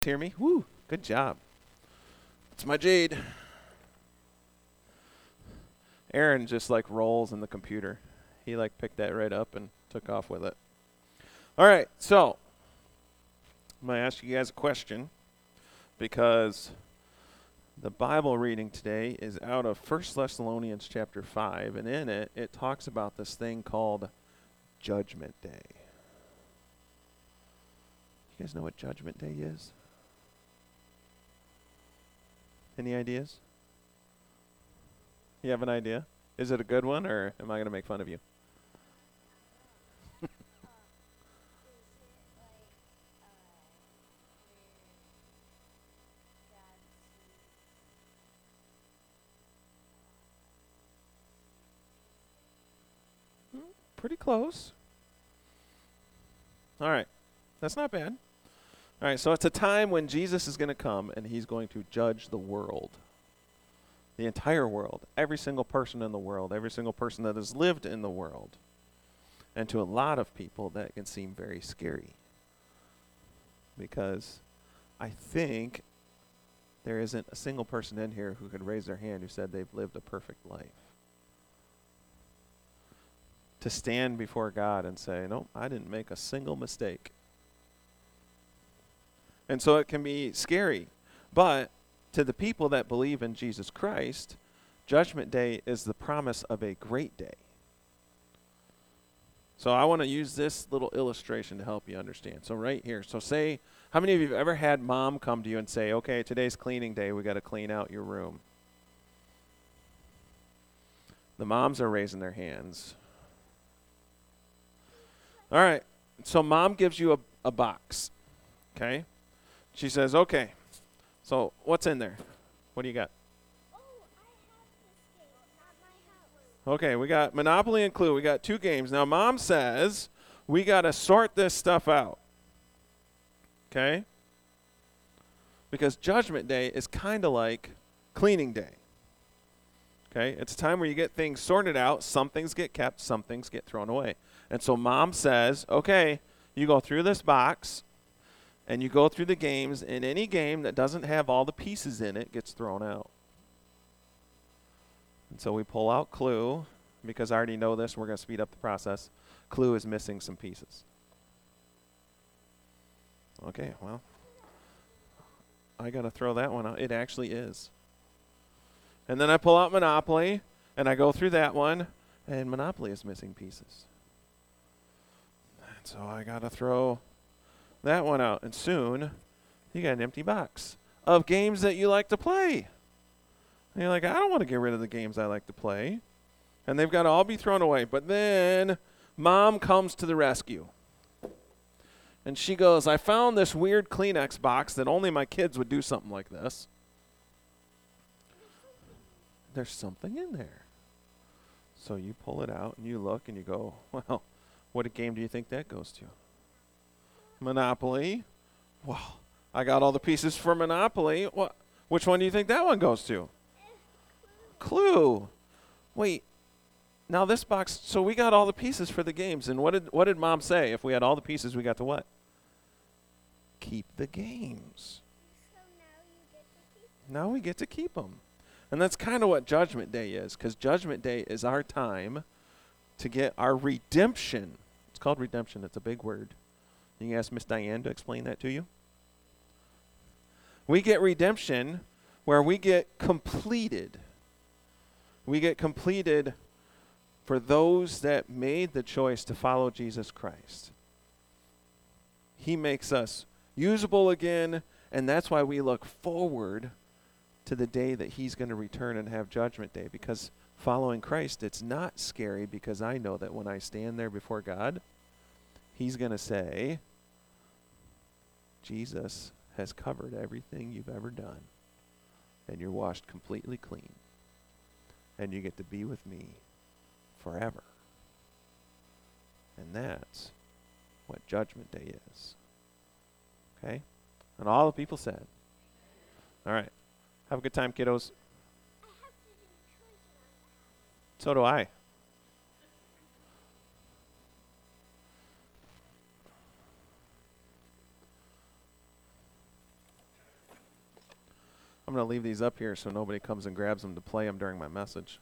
Hear me? Woo, good job. It's my Jade. Aaron just like rolls in the computer. He like picked that right up and took off with it. All right, so I'm going to ask you guys a question because the Bible reading today is out of 1 Thessalonians chapter 5, and in it, it talks about this thing called Judgment Day. You guys know what Judgment Day is? Any ideas? You have an idea? Is it a good one, or am I going to make fun of you? Pretty close. All right. That's not bad. All right, so it's a time when Jesus is going to come and he's going to judge the world. The entire world. Every single person in the world. Every single person that has lived in the world. And to a lot of people, that can seem very scary. Because I think there isn't a single person in here who could raise their hand who said they've lived a perfect life. To stand before God and say, no, I didn't make a single mistake. And so it can be scary. But to the people that believe in Jesus Christ, Judgment Day is the promise of a great day. So I want to use this little illustration to help you understand. So right here, so say, how many of you have ever had mom come to you and say, okay, today's cleaning day, we got to clean out your room? The moms are raising their hands. All right, so mom gives you a box, okay? She says, okay, so what's in there? What do you got? Oh, I have this game at my house. Okay, we got Monopoly and Clue. We got 2 games. Now, mom says we got to sort this stuff out, okay? Because Judgment Day is kind of like cleaning day, okay? It's a time where you get things sorted out. Some things get kept, some things get thrown away. And so mom says, okay, you go through this box, and you go through the games, and any game that doesn't have all the pieces in it gets thrown out. And so we pull out Clue, because I already know this, we're going to speed up the process. Clue is missing some pieces. Okay, well, I got to throw that one out. It actually is. And then I pull out Monopoly, and I go through that one, and Monopoly is missing pieces. And so I got to throw that one out, and soon you got an empty box of games that you like to play. And you're like, I don't want to get rid of the games I like to play. And they've got to all be thrown away. But then mom comes to the rescue. And she goes, I found this weird Kleenex box that only my kids would do something like this. There's something in there. So you pull it out and you look and you go, well, what game do you think that goes to? Monopoly. Wow, I got all the pieces for Monopoly. Which one do you think that one goes to? Clue. Wait, now this box, so we got all the pieces for the games. And what did mom say? If we had all the pieces, we got to what? Keep the games. So now you get to keep them. Now we get to keep them. And that's kind of what Judgment Day is, because Judgment Day is our time to get our redemption. It's called redemption. It's a big word. You can ask Miss Diane to explain that to you. We get redemption where we get completed. We get completed for those that made the choice to follow Jesus Christ. He makes us usable again, and that's why we look forward to the day that he's going to return and have Judgment Day, because following Christ, it's not scary, because I know that when I stand there before God, he's going to say, Jesus has covered everything you've ever done, and you're washed completely clean, and you get to be with me forever. And that's what Judgment Day is. Okay? And all the people said, all right, have a good time, kiddos. I have to do treasure. So do I. I'm going to leave these up here so nobody comes and grabs them to play them during my message.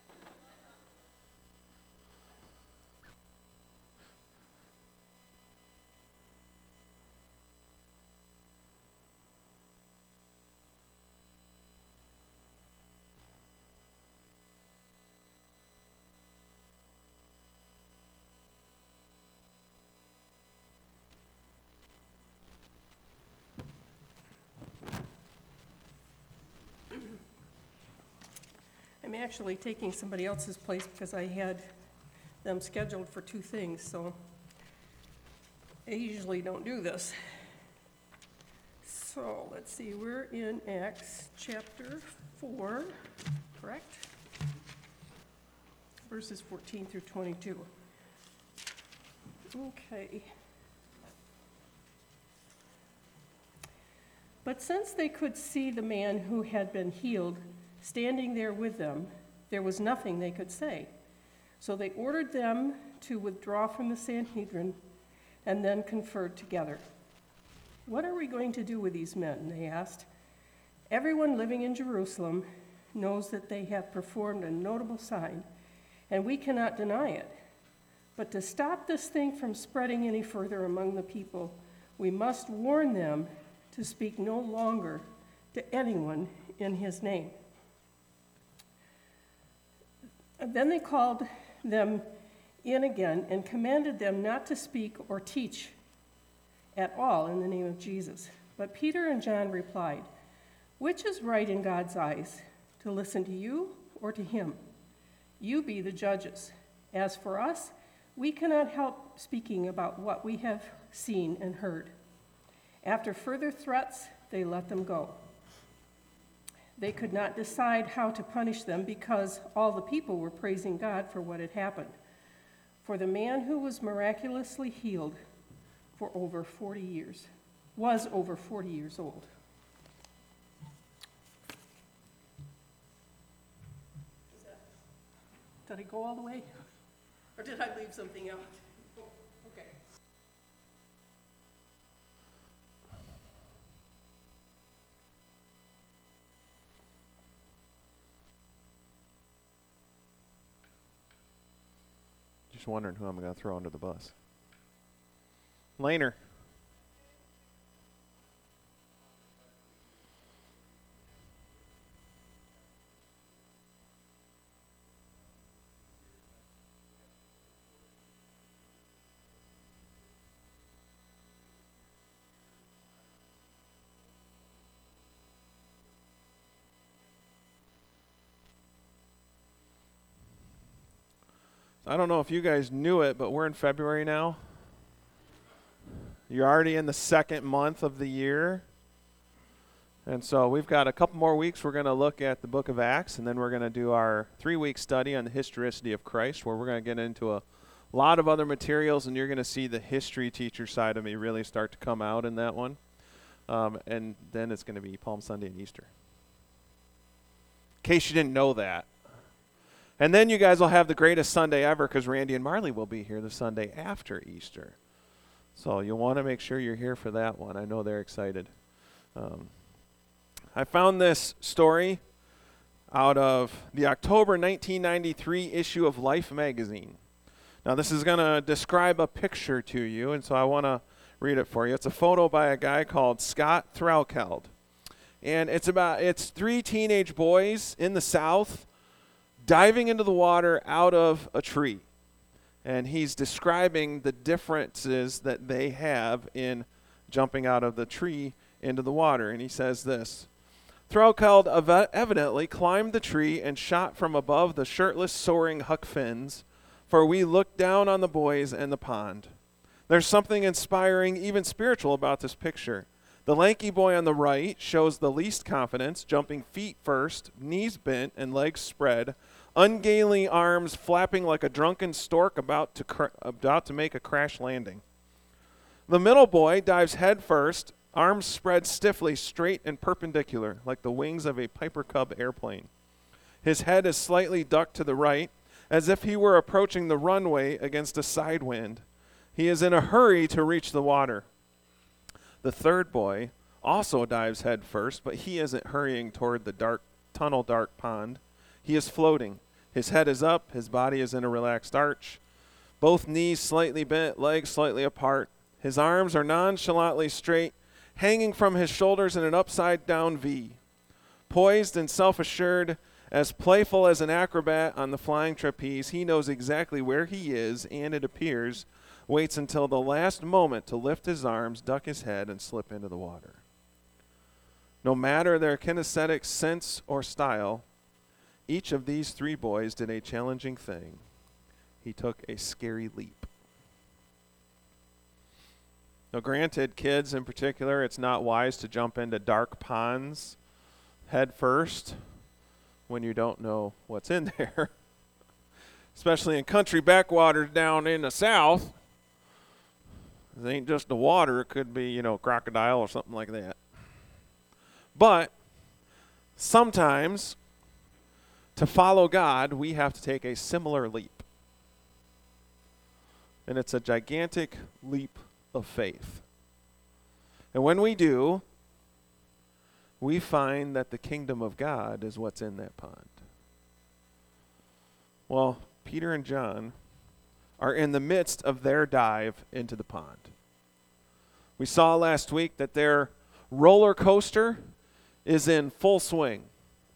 I'm actually taking somebody else's place because I had them scheduled for 2 things, so I usually don't do this. So, let's see, we're in Acts chapter 4, correct? Verses 14 through 22. Okay. But since they could see the man who had been healed standing there with them, there was nothing they could say. So they ordered them to withdraw from the Sanhedrin and then conferred together. "What are we going to do with these men?" they asked. "Everyone living in Jerusalem knows that they have performed a notable sign, and we cannot deny it. But to stop this thing from spreading any further among the people, we must warn them to speak no longer to anyone in his name." Then they called them in again and commanded them not to speak or teach at all in the name of Jesus. But Peter and John replied, "Which is right in God's eyes, to listen to you or to him? You be the judges. As for us, we cannot help speaking about what we have seen and heard." After further threats, they let them go. They could not decide how to punish them because all the people were praising God for what had happened, for the man who was miraculously healed for over 40 years, was over 40 years old. Did I go all the way? Or did I leave something out? Okay. Just wondering who I'm going to throw under the bus. Laner. I don't know if you guys knew it, but we're in February now. You're already in the 2nd month of the year. And so we've got a couple more weeks. We're going to look at the book of Acts, and then we're going to do our 3-week study on the historicity of Christ, where we're going to get into a lot of other materials, and you're going to see the history teacher side of me really start to come out in that one. And then it's going to be Palm Sunday and Easter. In case you didn't know that. And then you guys will have the greatest Sunday ever because Randy and Marley will be here the Sunday after Easter. So you'll want to make sure you're here for that one. I know they're excited. I found this story out of the October 1993 issue of Life magazine. Now this is going to describe a picture to you, and so I want to read it for you. It's a photo by a guy called Scott Threlkeld. And it's 3 teenage boys in the South diving into the water out of a tree. And he's describing the differences that they have in jumping out of the tree into the water. And he says this: "Threlkeld evidently climbed the tree and shot from above the shirtless, soaring Huck Finns, for we looked down on the boys and the pond. There's something inspiring, even spiritual, about this picture. The lanky boy on the right shows the least confidence, jumping feet first, knees bent and legs spread, ungainly arms flapping like a drunken stork about to make a crash landing. The middle boy dives head first, arms spread stiffly, straight and perpendicular, like the wings of a Piper Cub airplane. His head is slightly ducked to the right, as if he were approaching the runway against a side wind. He is in a hurry to reach the water. The third boy, also dives head first, but he isn't hurrying toward the dark pond. He is floating. His head is up, his body is in a relaxed arch, both knees slightly bent, legs slightly apart. His arms are nonchalantly straight, hanging from his shoulders in an upside-down V. Poised and self-assured, as playful as an acrobat on the flying trapeze, he knows exactly where he is, and it appears, waits until the last moment to lift his arms, duck his head, and slip into the water. No matter their kinesthetic sense or style, each of these three boys did a challenging thing. He took a scary leap. Now, granted, kids in particular, it's not wise to jump into dark ponds head first when you don't know what's in there, especially in country backwaters down in the south. It ain't just the water. It could be, crocodile or something like that. But sometimes to follow God, we have to take a similar leap. And it's a gigantic leap of faith. And when we do, we find that the kingdom of God is what's in that pond. Well, Peter and John are in the midst of their dive into the pond. We saw last week that their roller coaster is in full swing.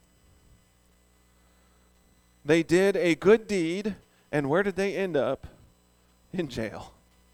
They did a good deed, and where did they end up? In jail.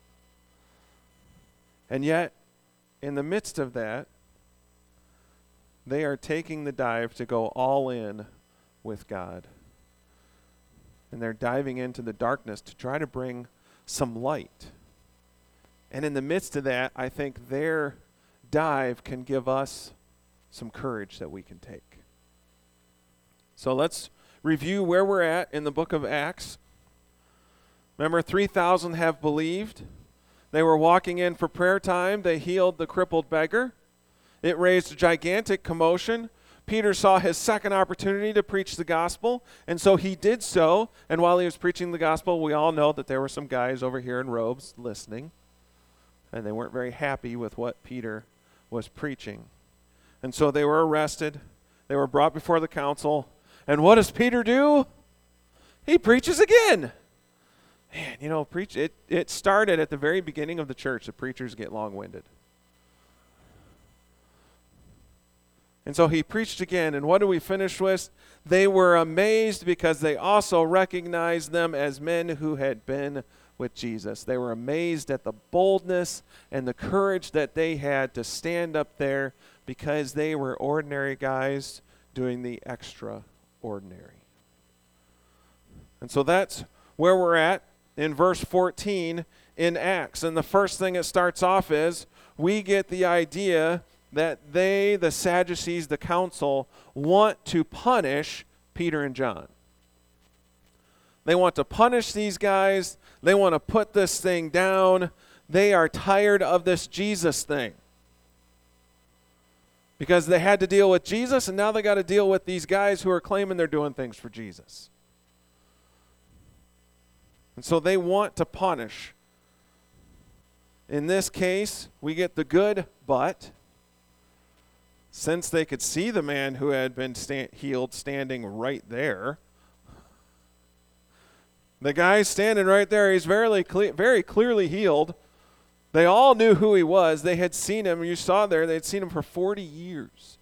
And yet, in the midst of that, they are taking the dive to go all in with God. And they're diving into the darkness to try to bring some light. And in the midst of that, I think their dive can give us some courage that we can take. So let's review where we're at in the book of Acts. Remember, 3,000 have believed. They were walking in for prayer time. They healed the crippled beggar. It raised a gigantic commotion. Peter saw his second opportunity to preach the gospel, and so he did so. And while he was preaching the gospel, we all know that there were some guys over here in robes listening, and they weren't very happy with what Peter was preaching. And so they were arrested. They were brought before the council. And what does Peter do? He preaches again. Man, it started at the very beginning of the church. The preachers get long-winded. And so he preached again, and what do we finish with? They were amazed because they also recognized them as men who had been with Jesus. They were amazed at the boldness and the courage that they had to stand up there because they were ordinary guys doing the extraordinary. And so that's where we're at in verse 14 in Acts. And the first thing it starts off is we get the idea that they, the Sadducees, the council, want to punish Peter and John. They want to punish these guys. They want to put this thing down. They are tired of this Jesus thing. Because they had to deal with Jesus, and now they got to deal with these guys who are claiming they're doing things for Jesus. And so they want to punish. In this case, we get the good but. Since they could see the man who had been healed standing right there, the guy standing right there, he's very clearly healed. They all knew who he was. They had seen him. You saw there, they had seen him for 40 years.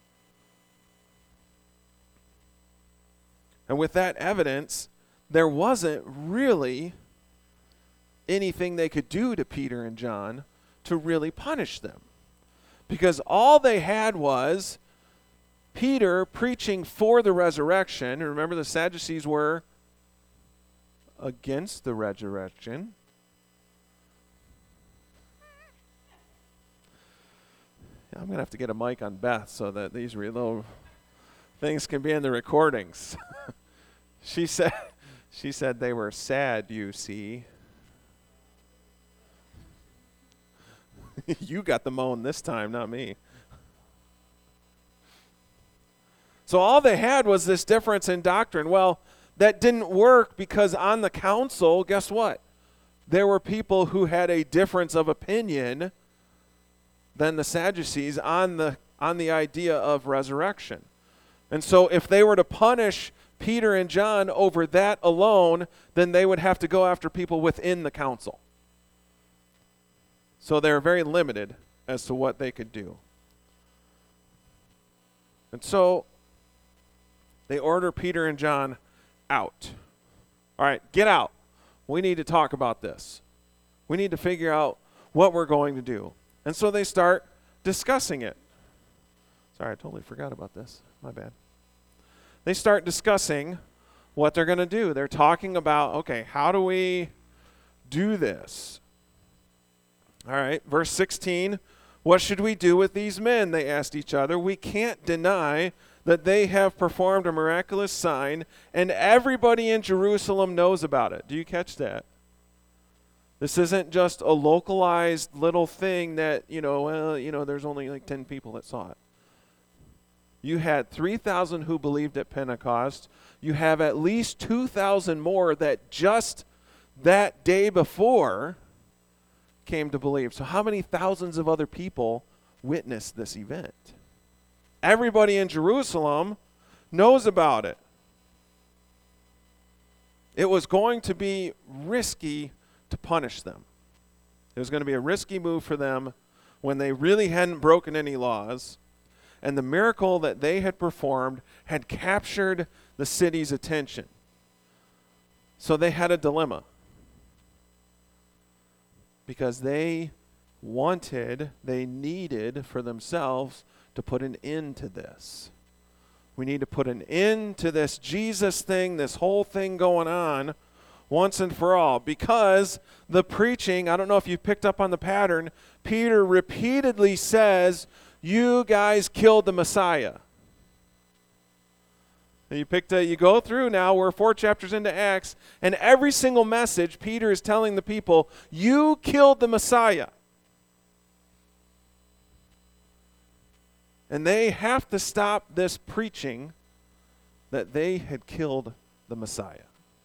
And with that evidence, there wasn't really anything they could do to Peter and John to really punish them. Because all they had was Peter preaching for the resurrection. And remember, the Sadducees were against the resurrection. I'm going to have to get a mic on Beth so that these little things can be in the recordings. She said they were sad, you see. You got the moan this time, not me. So all they had was this difference in doctrine. Well, that didn't work because on the council, guess what? There were people who had a difference of opinion than the Sadducees on the idea of resurrection. And so if they were to punish Peter and John over that alone, then they would have to go after people within the council. So they're very limited as to what they could do. And so they order Peter and John out. All right, get out. We need to talk about this. We need to figure out what we're going to do. And so they start discussing it. Sorry, I totally forgot about this. My bad. They start discussing what they're going to do. They're talking about, okay, how do we do this? All right, verse 16, what should we do with these men? They asked each other. We can't deny that they have performed a miraculous sign, and everybody in Jerusalem knows about it. Do you catch that? This isn't just a localized little thing that, there's only like 10 people that saw it. You had 3,000 who believed at Pentecost. You have at least 2,000 more that just that day before came to believe. So how many thousands of other people witnessed this event? Everybody in Jerusalem knows about it. It was going to be risky to punish them. It was going to be a risky move for them when they really hadn't broken any laws, and the miracle that they had performed had captured the city's attention. So they had a dilemma, because they needed for themselves to put an end to this. We need to put an end to this Jesus thing, this whole thing going on once and for all, because the preaching, I don't know if you picked up on the pattern, Peter repeatedly says, you guys killed the Messiah. You go through now, we're 4 chapters into Acts, and every single message, Peter is telling the people, you killed the Messiah. And they have to stop this preaching that they had killed the Messiah.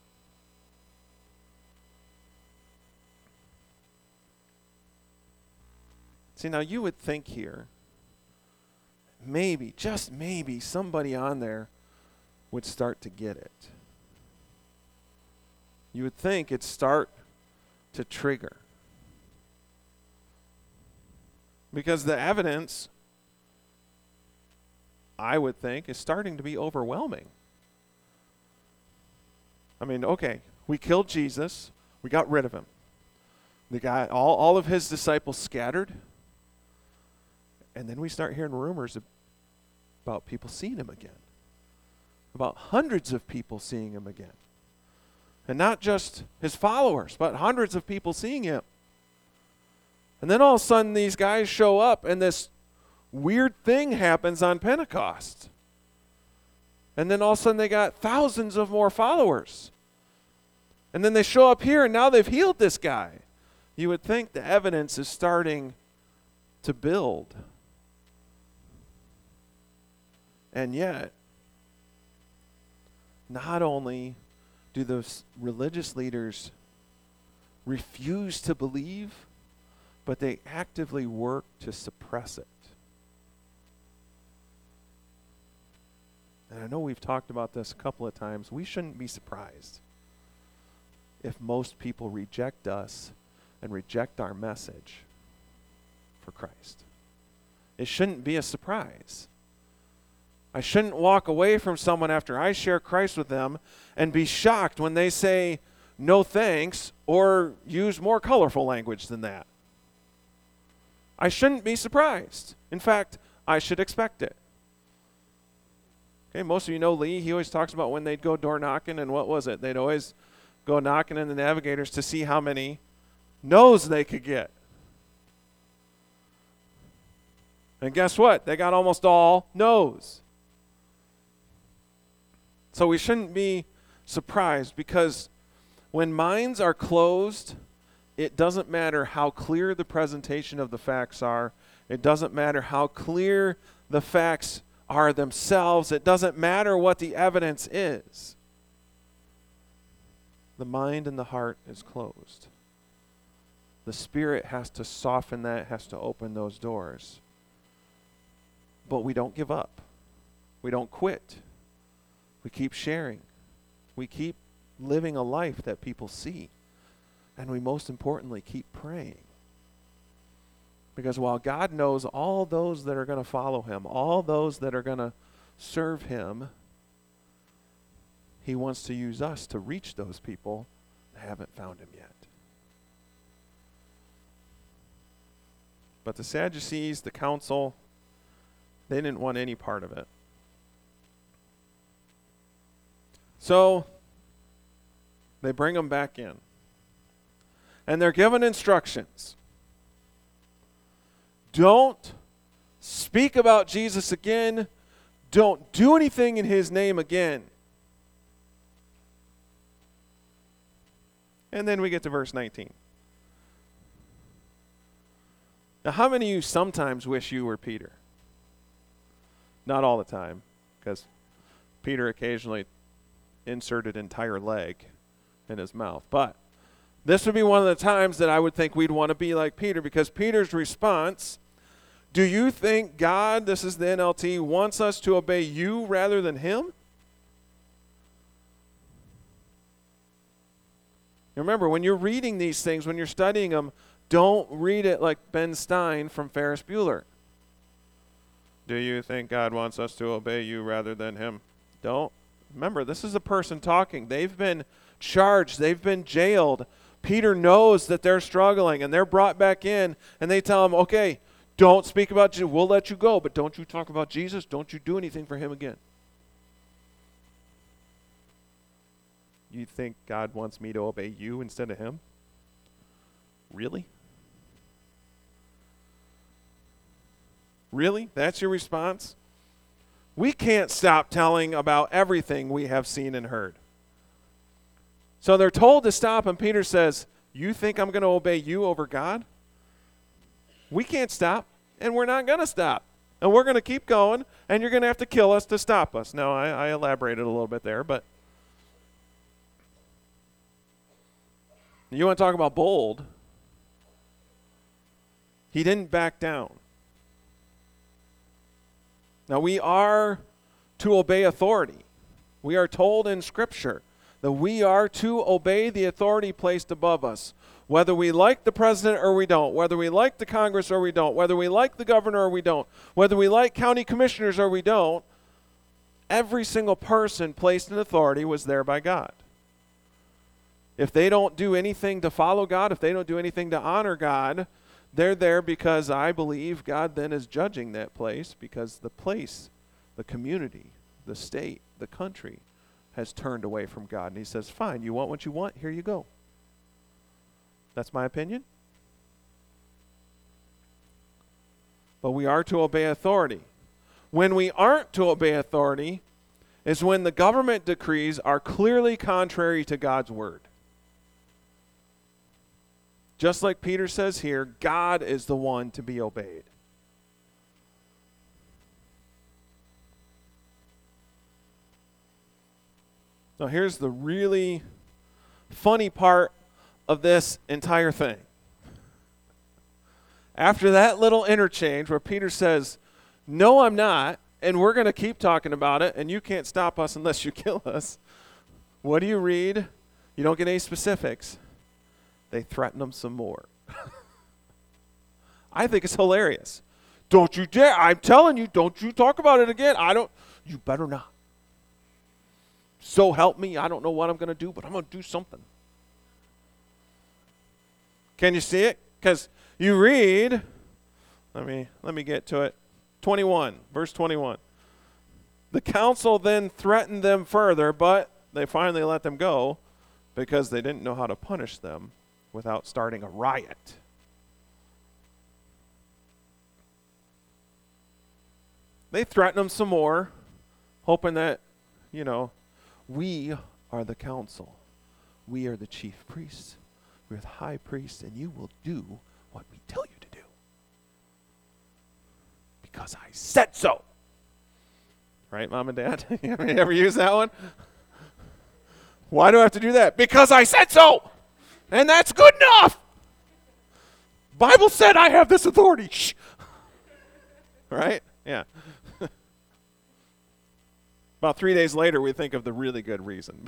See, now you would think here, maybe, just maybe, somebody on there would start to get it. You would think it'd start to trigger. Because the evidence, I would think, is starting to be overwhelming. I mean, okay, we killed Jesus. We got rid of him. The guy, all of his disciples scattered. And then we start hearing rumors about people seeing him again. About hundreds of people seeing him again. And not just his followers, but hundreds of people seeing him. And then all of a sudden these guys show up and this weird thing happens on Pentecost. And then all of a sudden they got thousands of more followers. And then they show up here and now they've healed this guy. You would think the evidence is starting to build. And yet, not only do those religious leaders refuse to believe, but they actively work to suppress it. And I know we've talked about this a couple of times. We shouldn't be surprised if most people reject us and reject our message for Christ. It shouldn't be a surprise. I shouldn't walk away from someone after I share Christ with them and be shocked when they say no thanks or use more colorful language than that. I shouldn't be surprised. In fact, I should expect it. Okay, most of you know Lee. He always talks about when they'd go door knocking, and what was it? They'd always go knocking in the navigators to see how many no's they could get. And guess what? They got almost all no's. So we shouldn't be surprised, because when minds are closed, it doesn't matter how clear the presentation of the facts are. It doesn't matter how clear the facts are themselves. It doesn't matter what the evidence is. The mind and the heart is closed. The Spirit has to soften that, has to open those doors. But we don't give up. We don't quit. We keep sharing. We keep living a life that people see. And we most importantly keep praying. Because while God knows all those that are going to follow him, all those that are going to serve him, he wants to use us to reach those people that haven't found him yet. But the Sadducees, the council, they didn't want any part of it. So they bring them back in. And they're given instructions. Don't speak about Jesus again. Don't do anything in his name again. And then we get to verse 19. Now, how many of you sometimes wish you were Peter? Not all the time, because Peter occasionally inserted entire leg in his mouth. But this would be one of the times that I would think we'd want to be like Peter, because Peter's response, do you think God, this is the NLT, wants us to obey you rather than him? Remember, when you're reading these things, when you're studying them, don't read it like Ben Stein from Ferris Bueller. Do you think God wants us to obey you rather than him? Don't. Remember, this is a person talking. They've been charged. They've been jailed. Peter knows that they're struggling, and they're brought back in, and they tell him, okay, don't speak about Jesus. We'll let you go, but don't you talk about Jesus. Don't you do anything for him again. You think God wants me to obey you instead of him? Really? Really? That's your response? We can't stop telling about everything we have seen and heard. So they're told to stop, and Peter says, you think I'm going to obey you over God? We can't stop, and we're not going to stop. And we're going to keep going, and you're going to have to kill us to stop us. Now, I elaborated a little bit there, but you want to talk about bold? He didn't back down. Now, we are to obey authority. We are told in Scripture that we are to obey the authority placed above us, whether we like the president or we don't, whether we like the Congress or we don't, whether we like the governor or we don't, whether we like county commissioners or we don't. Every single person placed in authority was there by God. If they don't do anything to follow God, if they don't do anything to honor God, they're there because I believe God then is judging that place, because the place, the community, the state, the country has turned away from God. And he says, fine, you want what you want? Here you go. That's my opinion. But we are to obey authority. When we aren't to obey authority is when the government decrees are clearly contrary to God's word. Just like Peter says here, God is the one to be obeyed. Now here's the really funny part of this entire thing. After that little interchange where Peter says, no, I'm not, and we're going to keep talking about it, and you can't stop us unless you kill us, what do you read? You don't get any specifics. They threaten them some more. I think it's hilarious. Don't you dare. I'm telling you, don't you talk about it again. You better not. So help me, I don't know what I'm going to do, but I'm going to do something. Can you see it? Because you read, let me get to it. 21, verse 21. The council then threatened them further, but they finally let them go because they didn't know how to punish them without starting a riot. They threatened them some more, hoping that, we are the council. We are the chief priests. We're the high priests, and you will do what we tell you to do. Because I said so. Right, Mom and Dad? You ever use that one? Why do I have to do that? Because I said so. And that's good enough. Bible said I have this authority. Shh. Right? Yeah. About 3 days later, we think of the really good reason.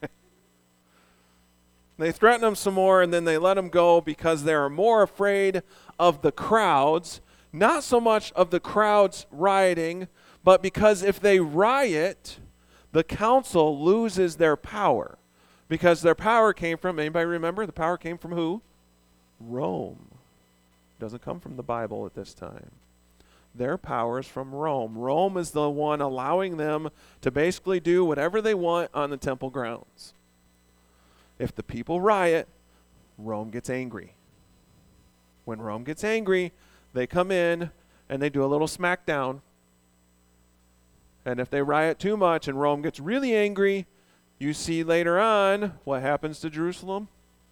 They threaten him some more, and then they let him go because they are more afraid of the crowds, not so much of the crowds rioting, but because if they riot, the council loses their power. Because their power came from, anybody remember? The power came from who? Rome. Doesn't come from the Bible at this time. Their power is from Rome. Rome is the one allowing them to basically do whatever they want on the temple grounds. If the people riot, Rome gets angry. When Rome gets angry, they come in and they do a little smackdown. And if they riot too much and Rome gets really angry, you see later on what happens to Jerusalem.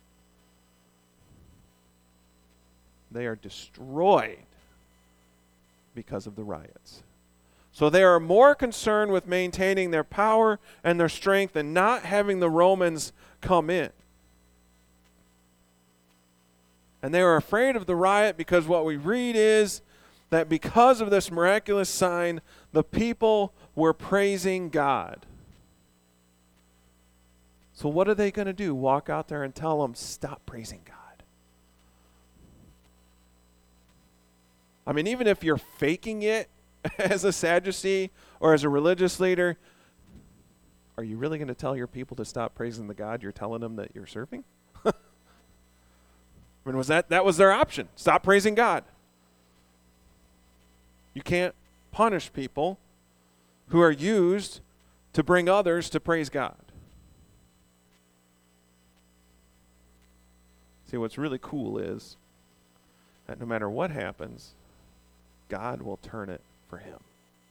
They are destroyed because of the riots. So they are more concerned with maintaining their power and their strength and not having the Romans come in. And they were afraid of the riot because what we read is that because of this miraculous sign, the people were praising God. So what are they going to do? Walk out there and tell them, stop praising God. I mean, even if you're faking it as a Sadducee or as a religious leader, are you really going to tell your people to stop praising the God you're telling them that you're serving? I mean, that was their option. Stop praising God. You can't punish people who are used to bring others to praise God. See, what's really cool is that no matter what happens, God will turn it for him.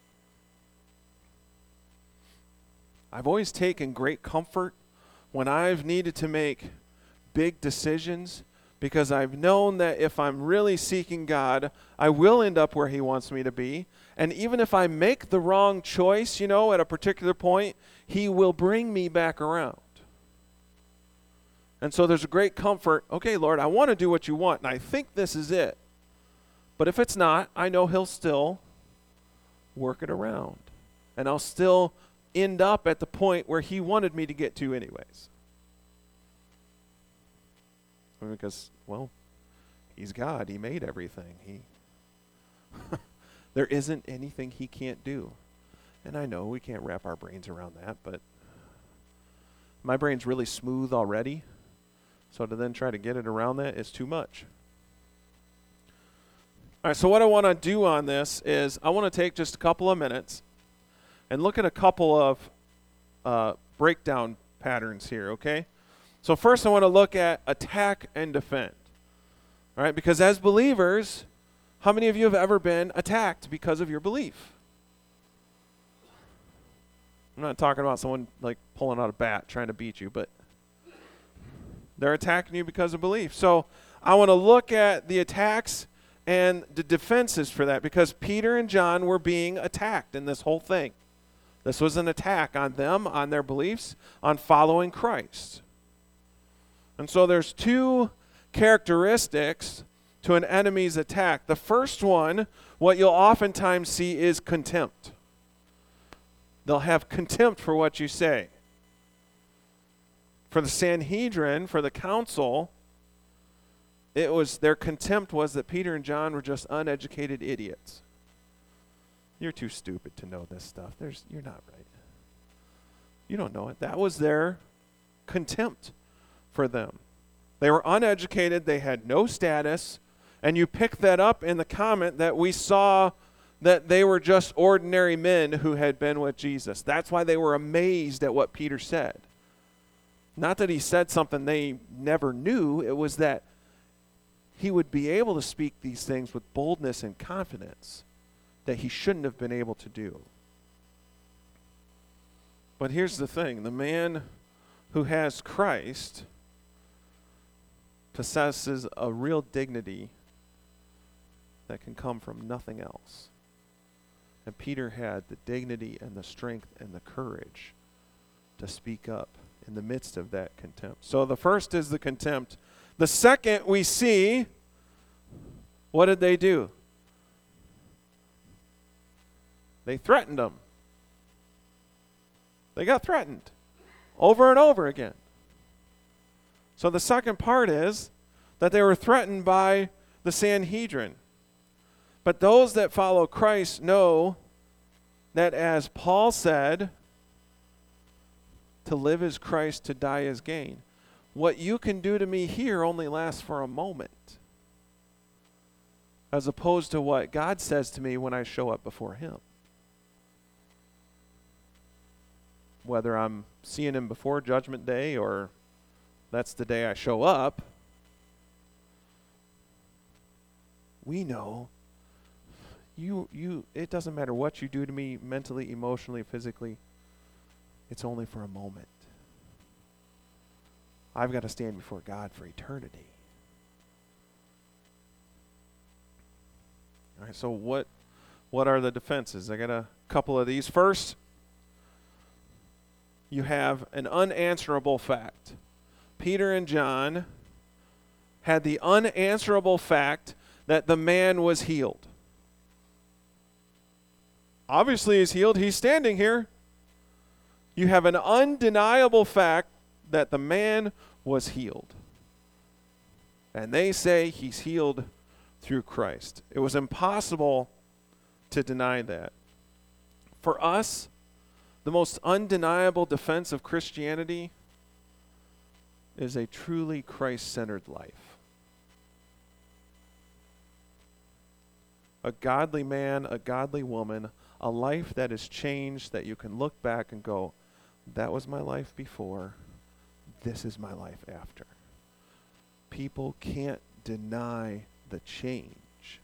I've always taken great comfort when I've needed to make big decisions because I've known that if I'm really seeking God, I will end up where he wants me to be. And even if I make the wrong choice, at a particular point, he will bring me back around. And so there's a great comfort. Okay, Lord, I want to do what you want, and I think this is it. But if it's not, I know he'll still work it around. And I'll still end up at the point where he wanted me to get to anyways. Because, well, he's God. He made everything. There isn't anything he can't do. And I know we can't wrap our brains around that, but my brain's really smooth already. So to then try to get it around that is too much. All right, so what I want to do on this is I want to take just a couple of minutes and look at a couple of breakdown patterns here, okay? So first I want to look at attack and defend, all right? Because as believers, how many of you have ever been attacked because of your belief? I'm not talking about someone like pulling out a bat trying to beat you, but they're attacking you because of belief. So I want to look at the attacks and the defenses for that because Peter and John were being attacked in this whole thing. This was an attack on them, on their beliefs, on following Christ. And so there's two characteristics to an enemy's attack. The first one, what you'll oftentimes see is contempt. They'll have contempt for what you say. For the Sanhedrin, for the council, their contempt was that Peter and John were just uneducated idiots. You're too stupid to know this stuff. You're not right. You don't know it. That was their contempt for them. They were uneducated. They had no status. And you pick that up in the comment that we saw that they were just ordinary men who had been with Jesus. That's why they were amazed at what Peter said. Not that he said something they never knew. It was that he would be able to speak these things with boldness and confidence that he shouldn't have been able to do. But here's the thing. The man who has Christ possesses a real dignity that can come from nothing else. And Peter had the dignity and the strength and the courage to speak up in the midst of that contempt. So the first is the contempt. The second we see What did they do? They threatened him. They got threatened over and over again. So the second part is that they were threatened by the Sanhedrin. But those that follow Christ know that, as Paul said, to live is Christ, to die is gain. What you can do to me here only lasts for a moment, as opposed to what God says to me when I show up before him. Whether I'm seeing him before Judgment Day or that's the day I show up, we know it doesn't matter what you do to me mentally, emotionally, physically, it's only for a moment. I've got to stand before God for eternity. All right, so what are the defenses? I got a couple of these. First, you have an unanswerable fact. Peter and John had the unanswerable fact that the man was healed. Obviously he's healed. He's standing here. You have an undeniable fact that the man was healed. And they say he's healed through Christ. It was impossible to deny that. For us, the most undeniable defense of Christianity is a truly Christ-centered life. A godly man, a godly woman, a life that is changed, that you can look back and go, that was my life before, this is my life after. People can't deny the change.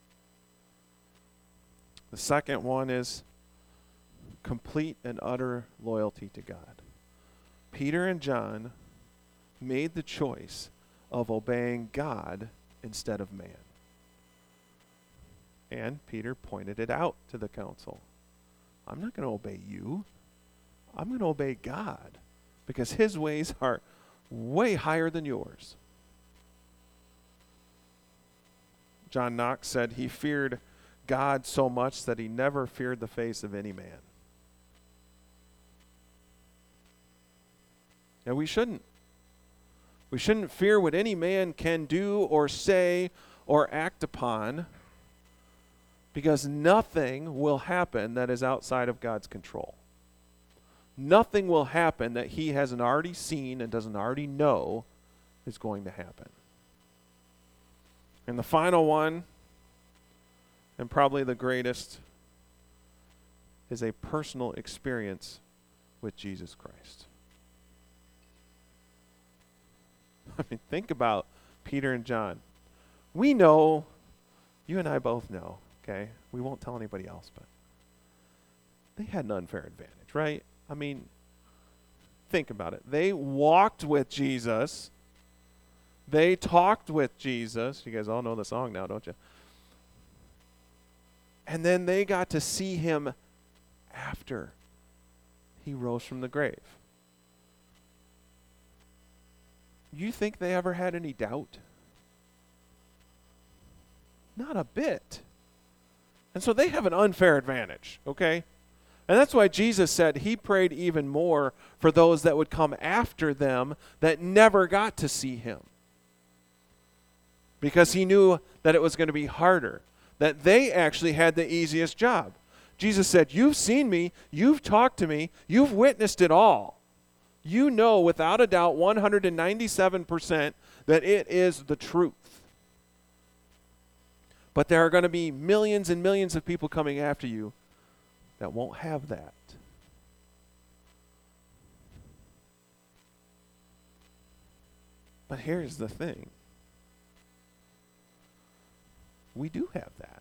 The second one is complete and utter loyalty to God. Peter and John made the choice of obeying God instead of man. And Peter pointed it out to the council. I'm not going to obey you. I'm going to obey God because his ways are way higher than yours. John Knox said he feared God so much that he never feared the face of any man. And we shouldn't. We shouldn't fear what any man can do or say or act upon, because nothing will happen that is outside of God's control. Nothing will happen that he hasn't already seen and doesn't already know is going to happen. And the final one, and probably the greatest, is a personal experience with Jesus Christ. I mean, think about Peter and John. We know, you and I both know, okay? We won't tell anybody else, but they had an unfair advantage, right? I mean, think about it. They walked with Jesus. They talked with Jesus. You guys all know the song now, don't you? And then they got to see him after he rose from the grave. You think they ever had any doubt? Not a bit. And so they have an unfair advantage, okay? And that's why Jesus said he prayed even more for those that would come after them that never got to see him. Because he knew that it was going to be harder, that they actually had the easiest job. Jesus said, you've seen me, you've talked to me, you've witnessed it all. You know without a doubt 197% that it is the truth. But there are going to be millions and millions of people coming after you that won't have that. But here's the thing. We do have that.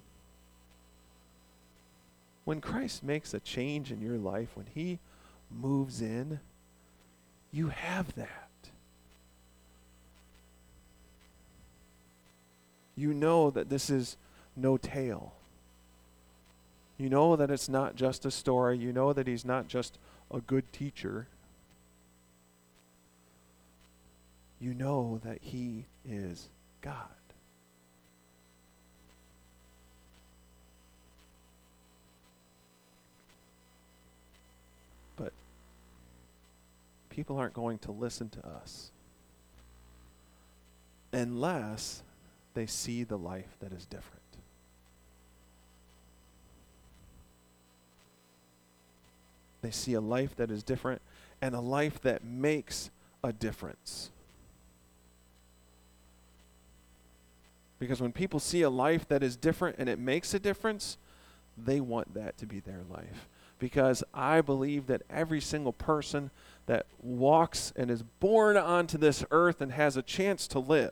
When Christ makes a change in your life, when he moves in, you have that. You know that this is no tale. You know that it's not just a story. You know that he's not just a good teacher. You know that he is God. But people aren't going to listen to us unless they see the life that is different. They see a life that is different and a life that makes a difference. Because when people see a life that is different and it makes a difference, they want that to be their life. Because I believe that every single person that walks and is born onto this earth and has a chance to live,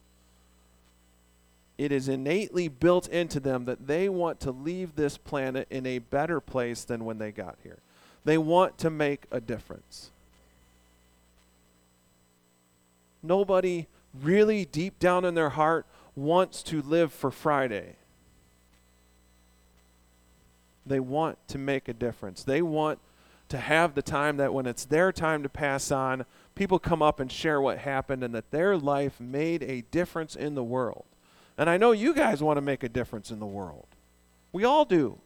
it is innately built into them that they want to leave this planet in a better place than when they got here. They want to make a difference. Nobody really deep down in their heart wants to live for Friday. They want to make a difference. They want to have the time that when it's their time to pass on, people come up and share what happened and that their life made a difference in the world. And I know you guys want to make a difference in the world. We all do.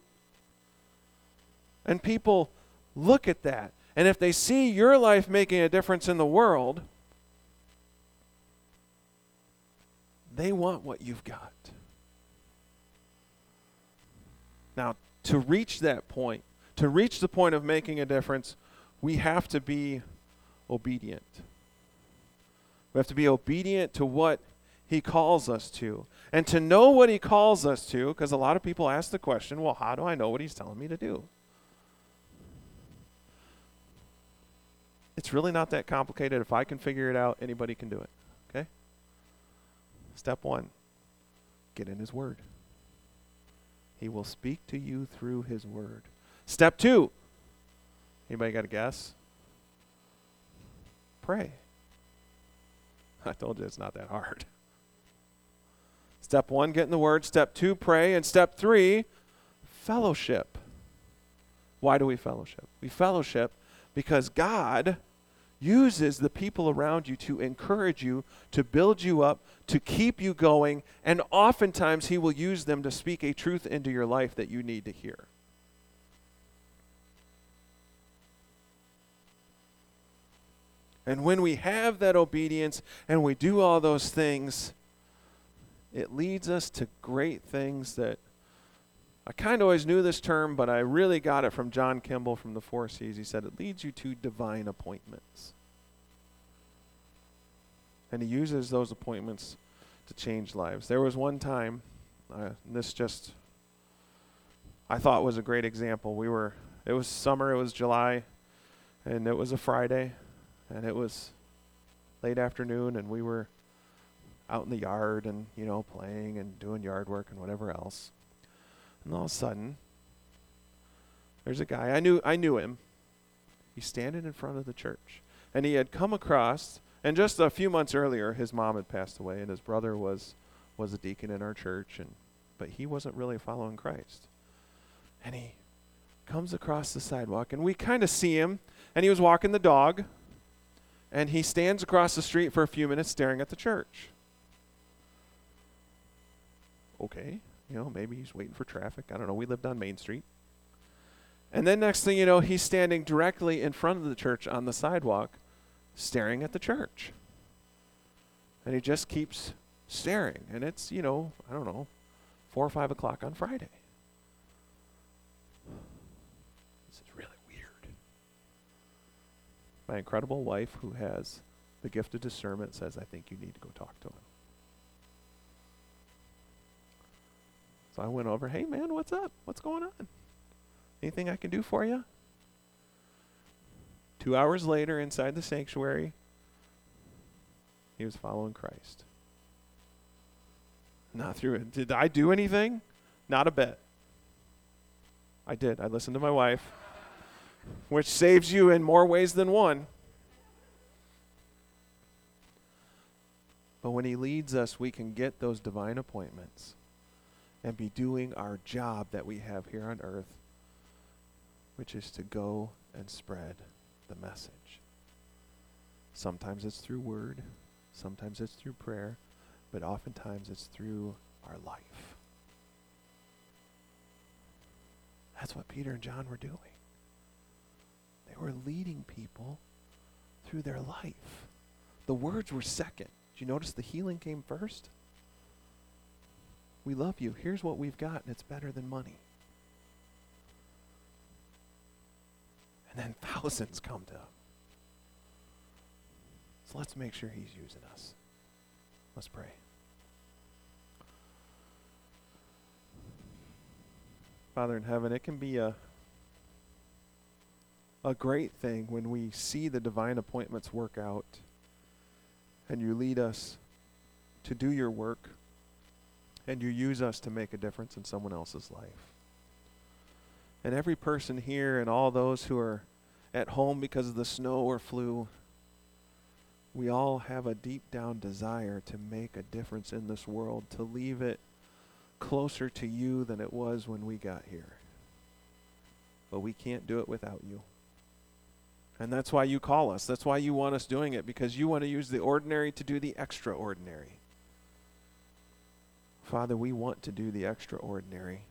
And people look at that. And if they see your life making a difference in the world, they want what you've got. Now, to reach that point, to reach the point of making a difference, we have to be obedient. We have to be obedient to what he calls us to. And to know what he calls us to, because a lot of people ask the question, well, how do I know what he's telling me to do? It's really not that complicated. If I can figure it out, anybody can do it. Okay? Step 1, get in his word. He will speak to you through his word. Step 2, anybody got a guess? Pray. I told you it's not that hard. Step 1, get in the word. Step 2, pray. And step 3, fellowship. Why do we fellowship? We fellowship because God uses the people around you to encourage you, to build you up, to keep you going, and oftentimes he will use them to speak a truth into your life that you need to hear. And when we have that obedience and we do all those things, it leads us to great things that I kind of always knew this term, but I really got it from John Kimball from the Four C's. He said it leads you to divine appointments. And he uses those appointments to change lives. There was one time, I thought was a great example. It was summer, it was July, and it was a Friday, and it was late afternoon, and we were out in the yard and, playing and doing yard work and whatever else. And all of a sudden, there's a guy, I knew him. He's standing in front of the church. And he had come across, and just a few months earlier, his mom had passed away, and his brother was a deacon in our church, but he wasn't really following Christ. And he comes across the sidewalk, and we kind of see him, and he was walking the dog, and he stands across the street for a few minutes staring at the church. Okay. Maybe he's waiting for traffic. I don't know. We lived on Main Street. And then next thing you know, he's standing directly in front of the church on the sidewalk, staring at the church. And he just keeps staring. And it's, I don't know, 4 or 5 o'clock on Friday. This is really weird. My incredible wife, who has the gift of discernment, says, I think you need to go talk to him. So I went over, hey man, what's up? What's going on? Anything I can do for you? 2 hours later, inside the sanctuary, he was following Christ. Not through it. Did I do anything? Not a bit. I did. I listened to my wife, which saves you in more ways than one. But when he leads us, we can get those divine appointments and be doing our job that we have here on earth, which is to go and spread the message. Sometimes it's through word, sometimes it's through prayer, but oftentimes it's through our life. That's what Peter and John were doing. They You are leading people through their life. The words were second. Did you notice the healing came first? We love you. Here's what we've got, and it's better than money. And then thousands come to him. So let's make sure he's using us. Let's pray. Father in heaven, it can be a great thing when we see the divine appointments work out and you lead us to do your work and you use us to make a difference in someone else's life. And every person here and all those who are at home because of the snow or flu, we all have a deep down desire to make a difference in this world, to leave it closer to you than it was when we got here. But we can't do it without you. And that's why you call us. That's why you want us doing it, because you want to use the ordinary to do the extraordinary. Father, we want to do the extraordinary.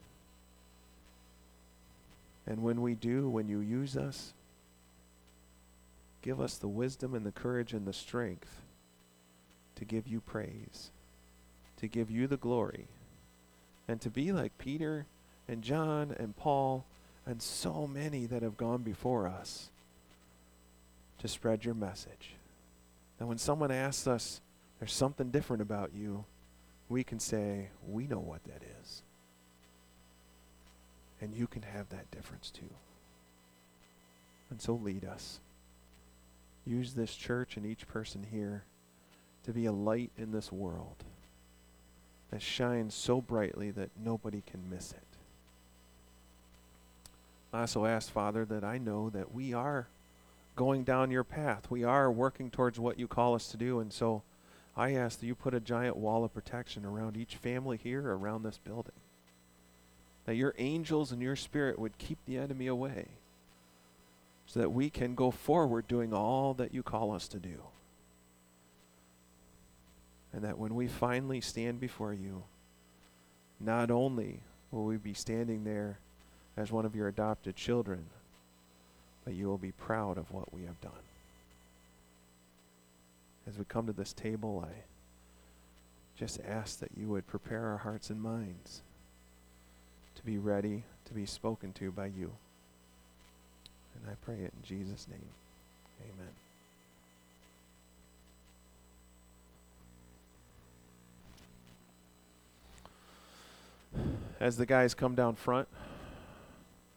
And when we do, when you use us, give us the wisdom and the courage and the strength to give you praise, to give you the glory, and to be like Peter and John and Paul and so many that have gone before us to spread your message. And when someone asks us, there's something different about you, we can say, we know what that is. And you can have that difference too. And so lead us. Use this church and each person here to be a light in this world that shines so brightly that nobody can miss it. I also ask, Father, that I know that we are going down your path. We are working towards what you call us to do. And so I ask that you put a giant wall of protection around each family here, around this building. That your angels and your spirit would keep the enemy away so that we can go forward doing all that you call us to do. And that when we finally stand before you, not only will we be standing there as one of your adopted children, but you will be proud of what we have done. As we come to this table, I just ask that you would prepare our hearts and minds to be ready to be spoken to by you. And I pray it in Jesus' name. Amen. As the guys come down front,